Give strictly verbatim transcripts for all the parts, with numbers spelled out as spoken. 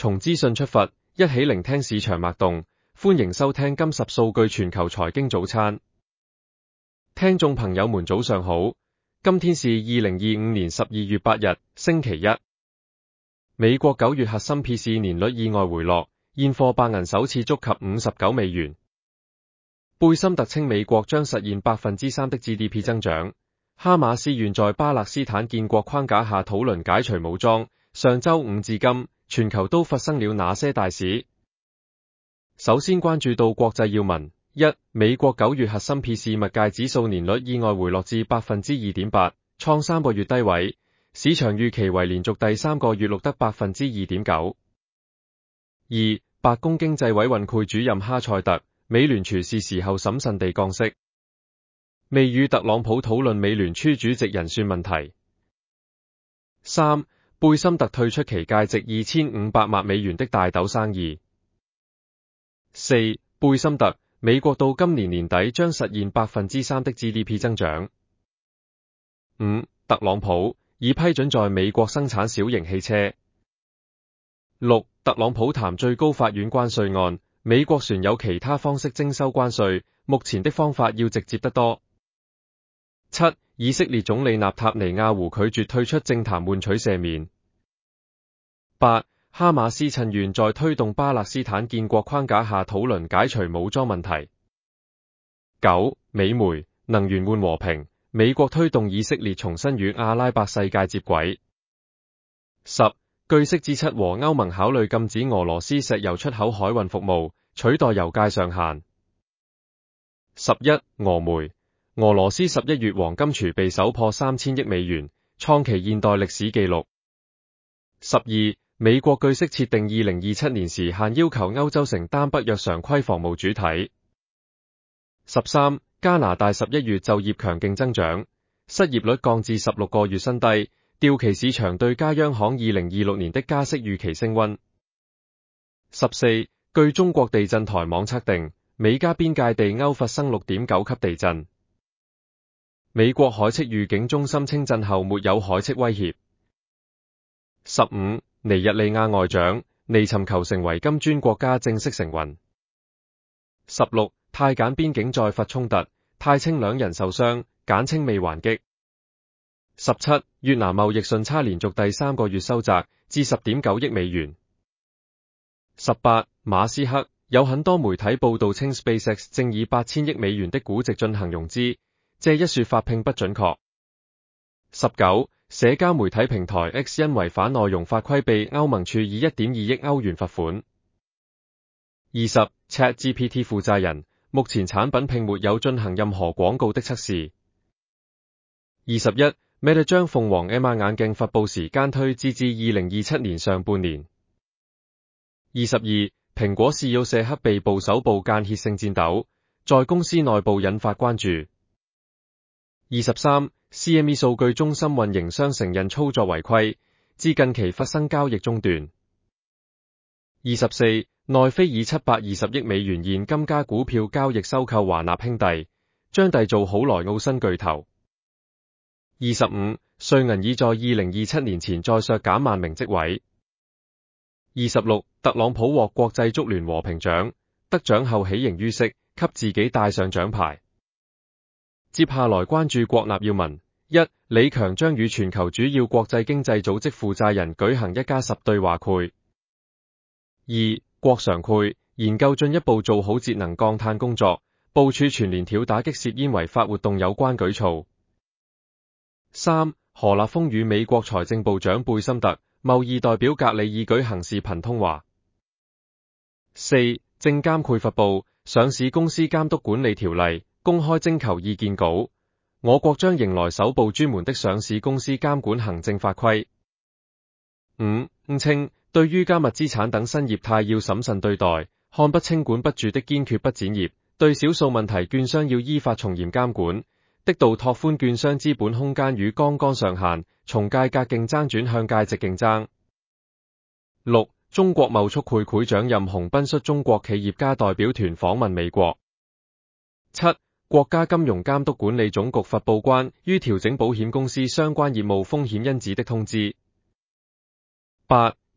從資訊出發，一起聆聽市場脈動。歡迎收聽今十數據全球財經早餐。聽眾朋友們早上好，今天是二零二五年十二月八日，星期一。美國九月核心 P C 年率意外回落，現貨白銀首次觸及五十九美元。貝森特稱美國將實現百分之三的 G D P 增長。哈馬斯願在巴勒斯坦建國框架下討論解除武裝。上周五至今，全球都發生了哪些大事？首先關注到國際要聞：一、美國九月核心 P C 物價指數年率意外回落至百分之二點八，創三個月低位，市場預期為連續第三個月錄得百分之二點九。二、白宮經濟委員會主任哈塞特，美聯儲是時候審慎地降息，未與特朗普討論美聯儲主席人選問題。三、貝森特退出其價值二千五百萬美元的大豆生意。四、貝森特，美國到今年年底將實現百分之三的 G D P 增長。五、特朗普已批准在美國生產小型汽車。六、特朗普談最高法院關稅案，美國船有其他方式徵收關稅，目前的方法要直接得多。七、以色列總理納塔尼亞胡拒絕退出政壇換取赦免。八、哈馬斯趁願在推動巴勒斯坦建國框架下討論解除武裝問題。九、美媒能源換和平，美國推動以色列重新與阿拉伯世界接軌。十、據悉 G 七和歐盟考慮禁止俄羅斯石油出口海運服務，取代油價上限。十一、俄媒俄羅斯十一月黃金儲備首破三千億美元，創其現代歷史紀錄。十二、美國據悉設定二零二七年時限，要求歐洲承擔北約常規防務主體。十三、加拿大十一月就業強勁增長，失業率降至十六個月新低，吊期市場對加央行二零二六年的加息預期升溫。十四、據中國地震台網測定，美加邊界地歐發生六點九級地震。美國海嘯預警中心稱震後沒有海嘯威脅。十五、尼日利亞外長尼尋求成為金磚國家正式承運。十六、泰柬邊境再發衝突，泰清兩人受傷，簡稱未還擊。十七、越南貿易順差連續第三個月收窄至十點九億美元。十八、馬斯克有很多媒體報道稱 SpaceX 正以八千億美元的估值進行融資，這一說法並不準確。十九、社交媒體平台 X 因違反內容法規被歐盟處以一點二億歐元罰款。二十、ChatGPT 負責人，目前產品並沒有進行任何廣告的測試。二十一、Meta 將鳳凰 M R 眼鏡發佈時間推至至二零二七年上半年。二十二、蘋果 C E O 謝克被捕首部間歇性戰鬥，在公司內部引發關注。二十三、C M E 數據中心運營商承認操作違規，至近期發生交易中斷。二十四、奈飛以七百二十億美元現金加股票交易收購華納兄弟，將締造好萊塢新巨頭。二十五、瑞銀已在二零二七年前再削減萬名職位。二十六、特朗普獲國際足聯和平獎，得獎後喜形於色，給自己戴上獎牌。接下來關注國內要聞：一、李強將與全球主要國際經濟組織負責人舉行一加十對話會。二、國常會研究進一步做好節能降碳工作，部署全連條打擊涉煙違法活動有關舉措。三、何立峰與美國財政部長貝森特、貿易代表格里爾舉行視頻通話。四、證監會發布上市公司監督管理條例公開徵求意見稿，我國將迎來首部專門的上市公司監管行政法規。五、稱對於加密資產等新業態要審慎對待，看不清管不住的堅決不展業，對少數問題券商要依法從嚴監管，的度拓寬券商資本空間與槓桿上限，從價格競爭轉向價值競爭。六、中國貿促會會長任洪斌率中國企業家代表團訪問美國。七、國家金融監督管理總局發布關於調整保險公司相關業務風險因子的通知。八、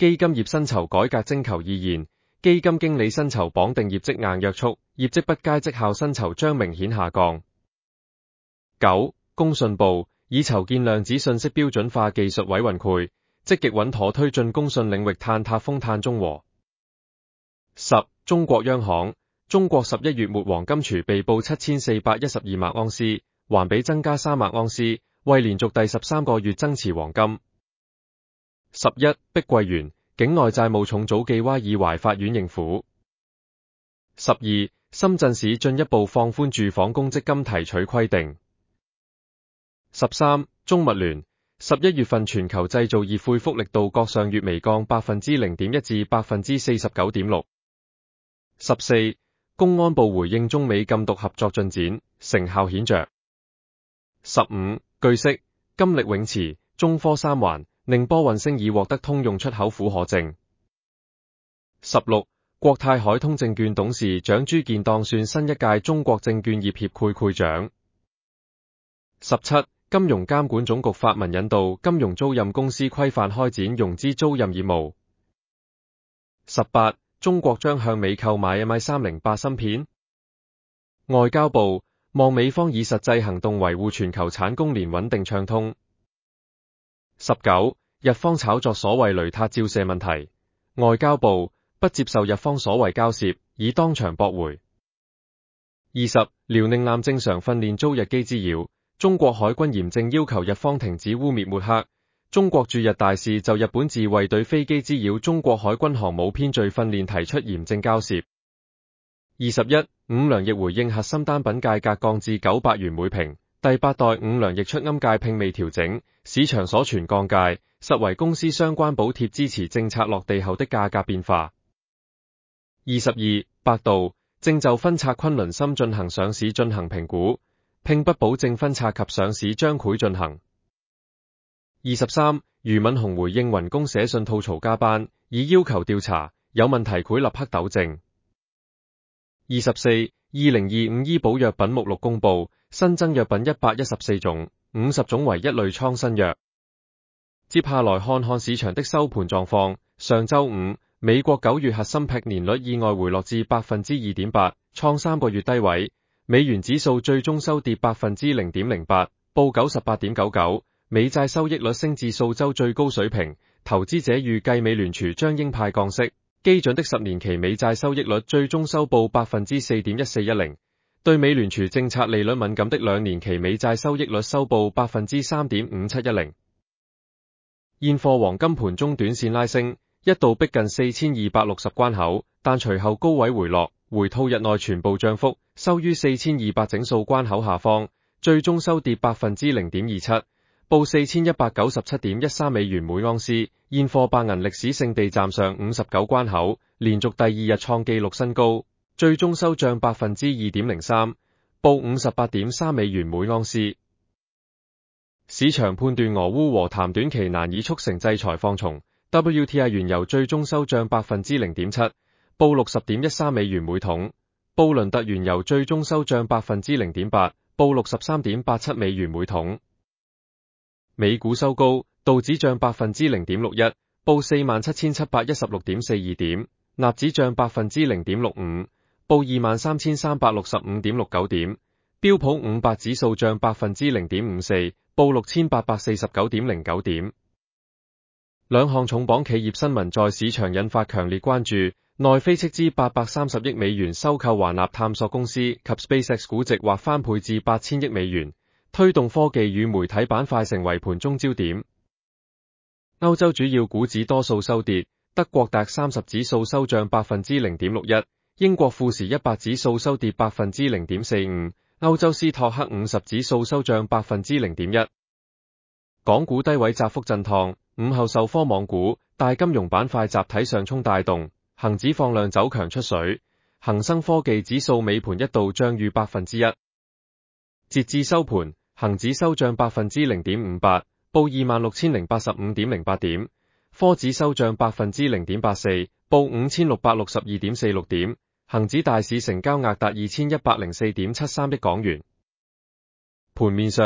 基金業薪酬改革徵求意見，基金經理薪酬綁定業績硬約束，業績不佳績效薪酬將明顯下降。九、工信部已籌建量子信息標準化技術委員會，積極穩妥推進工信領域碳達峰碳中和。十、中國央行，中國十一月末黃金儲備報七千四百一十二萬盎司，環比增加三萬盎司，為連續第十三個月增持黃金。十一、碧桂園，境內債務重組紀歪已懷法院應付。十二、深圳市進一步放寬住房公積金提取規定。十三、中物聯，十一月份全球製造業恢復力度較上月微降百分之零點一至百分之四十九點六。十四、公安部回應中美禁毒合作進展，成效顯著。十五、據悉，金力永磁、中科三環、寧波運星已獲得通用出口許可證。十六、國泰海通證券董事長朱健當選新一屆中國證券業協會會長。十七、金融監管總局發文引導金融租賃公司規範開展融資租賃業務。十八、中國將向美購買 M I 三零八芯片。外交部望美方以實際行動維護全球產供鏈穩定暢通。十九、日方炒作所謂雷達照射問題，外交部不接受日方所謂交涉，已當場駁回。二十、遼寧艦正常訓練遭日機滋擾，中國海軍嚴正要求日方停止污衊抹黑。中國駐日大使就日本自衛隊飛機滋擾中國海軍航母編序訓練提出嚴正交涉。二十一、五糧液回應核心單品價格降至九百元每瓶，第八代五糧液出鵪界並未調整，市場所傳降價，實為公司相關補貼支持政策落地後的價格變化。二十二、百度正就分拆崑崙深進行上市進行評估，並不保證分拆及上市將會進行。二十三、俞敏洪回應雲公寫信吐槽加班，已要求調查，有問題會立刻糾正。二十四、二零二五醫保藥品目錄公布，新增藥品一百一十四種，五十種為一類創新藥。接下來看看市場的收盤狀況。上周五，美國九月核心 P 年率意外回落至百分之二點八，創三個月低位。美元指數最終收跌百分之零點零八，報九十八點九九。美債收益率升至數周最高水平，投資者預計美聯儲將鷹派降息。基準的十年期美債收益率最終收報百分之四點一四一零，對美聯儲政策利率敏感的兩年期美債收益率收報百分之三點五七一零。現貨黃金盤中短線拉升，一度逼近四千二百六十關口，但隨後高位回落，回吐日內全部漲幅，收於四千二百整數關口下方，最終收跌百分之零點二七。報四千一百九十七點一三美元每盎司，現貨白銀歷史性地站上五十九關口，連續第二日創紀錄新高，最終收漲百分之二點零三，報五十八點三美元每盎司。市場判斷俄烏和談短期難以促成制裁放鬆 ，W T I 原油最終收漲百分之零點七，報六十點一三美元每桶；布倫特原油最終收漲百分之零點八，報六十三點八七美元每桶。美股收高，道指漲百分之零點六一，報四萬七千七百一十六點四二點；納指漲百分之零點六五，報二萬三千三百六十五點六九點；標普五百指數漲百分之零點五四，報六千八百四十九點零九點。兩項重磅企業新聞在市場引發強烈關注。奈飛斥資八百三十億美元收購華納探索公司及 SpaceX 估值或翻倍至八千億美元。推動科技與媒體板塊成為盤中焦點。歐洲主要股指多數收跌，德國達三十指數收漲百分之零點六一，英國富時一百指數收跌百分之零點四五，歐洲斯托克五十指數收漲百分之零點一。港股低位窄幅震盪，午後受科網股、大金融板塊集體上沖帶動，恒指放量走強出水，恒生科技指數尾盤一度漲逾百分之一。截至收盤，恒指收漲百分之零點五八，報二萬六千零八十五點零八點；科指收漲百分之零點八四，報五千六百六十二點四六點。恒指大市成交額達二千一百零四點七三億港元。盤面上，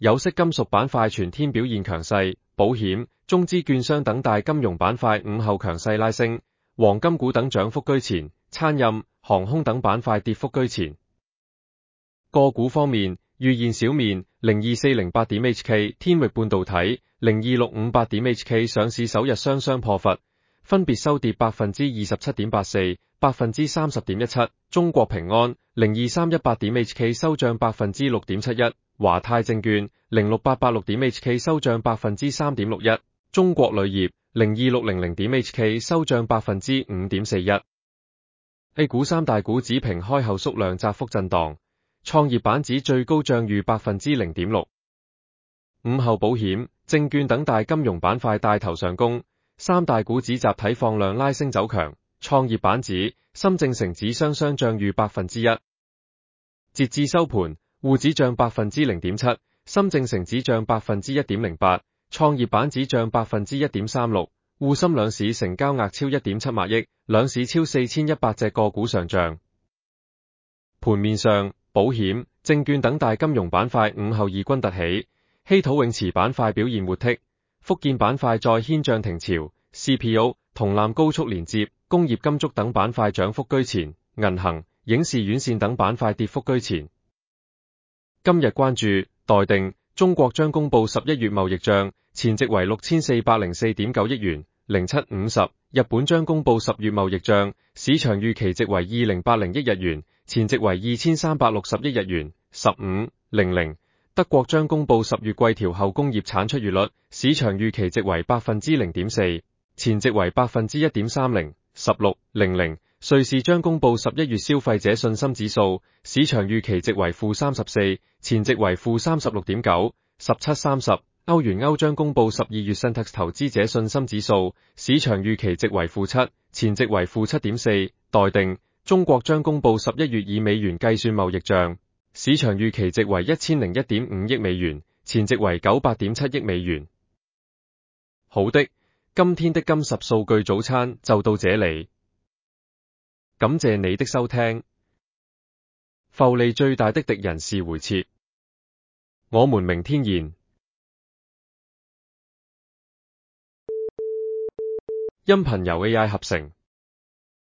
有色金屬板塊全天表現強勢，保險、中資券商等大金融板塊午後強勢拉升，黃金股等漲幅居前，餐飲、航空等板塊跌幅居前。個股方面，預現小面零二四零八點 H K、天域半導體零二六五八點 H K 上市首日雙雙破佛，分別收跌百分之二十七點八四、百分之三十點一七。中國平安零二三一八點 H K 收漲百分之六點七一，華泰證券零六八八六點 H K 收漲百分之三點六一，中國鋁業零二六零零點 H K 收漲百分之五點四一。A 股三大股指平開後縮量窄幅震盪，創業板指最高漲逾百分之零點六。午後保險、證券等大金融板塊帶頭上攻，三大股指集體放量拉升走強，創業板指、深證成指雙雙漲逾百分之一。截至收盤，滬指漲百分之零點七，深證成指漲百分之一點零八，創業板指漲百分之一點三六。滬深兩市成交額超一點七萬億，兩市超四千一百隻個股上漲。盤面上，保險、證券等大金融板塊午後異軍突起，稀土永磁板塊表現活剔，福建板塊再掀漲停潮 ，C P O、銅纜高速連接、工業金屬等板塊漲幅居前，銀行、影視院線等板塊跌幅居前。今日關注待定，中國將公布十一月貿易賬，前值為六千四百零四點九億元，零七五十。日本將公布十月貿易賬，市場預期值為二零八零億日元，前值為二千三百六十億日元，十五零零。德國將公布十月季調後工業產出月率，市場預期值為百分之零點四，前值為百分之一點三零，十六零零。瑞士將公布十一月消費者信心指數，市場預期值為負三十四，前值為負三十六點九，十七三十。歐元歐將公布十二月 Centex 投資者信心指數，市場預期值為負七，前值為負七點四。待定，中國將公布十一月以美元計算貿易賬，市場預期值為一千零一點五億美元，前值為九百點七億美元。好的，今天的金十數據早餐就到這裡，感謝你的收聽。複利最大的敵人是回撤，我們明天見。音頻由 A I 合成。